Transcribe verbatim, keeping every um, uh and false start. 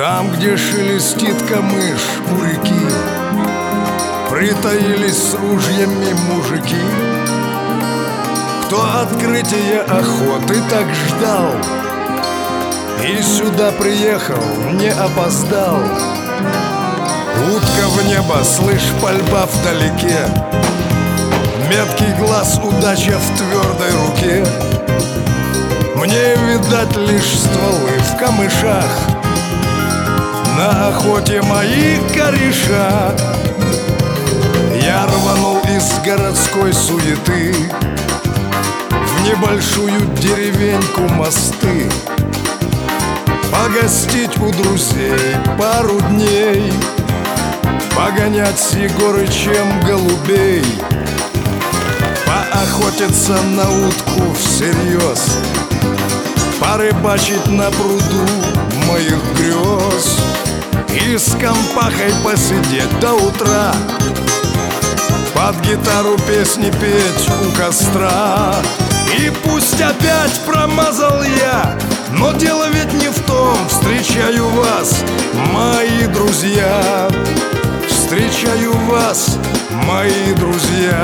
Там, где шелестит камыш у реки, притаились с ружьями мужики. Кто открытия охоты так ждал и сюда приехал, не опоздал. Утка в небо, слышь, пальба вдалеке, меткий глаз, удача в твердой руке. Мне видать лишь стволы в камышах, на охоте мои кореша. Я рванул из городской суеты в небольшую деревеньку Мосты, погостить у друзей пару дней, погонять с Егорычем голубей, поохотиться на утку всерьез, порыбачить на пруду моих грез и с компахой посидеть до утра, под гитару песни петь у костра. И пусть опять промазал я, но дело ведь не в том. Встречаю вас, мои друзья, встречаю вас, мои друзья.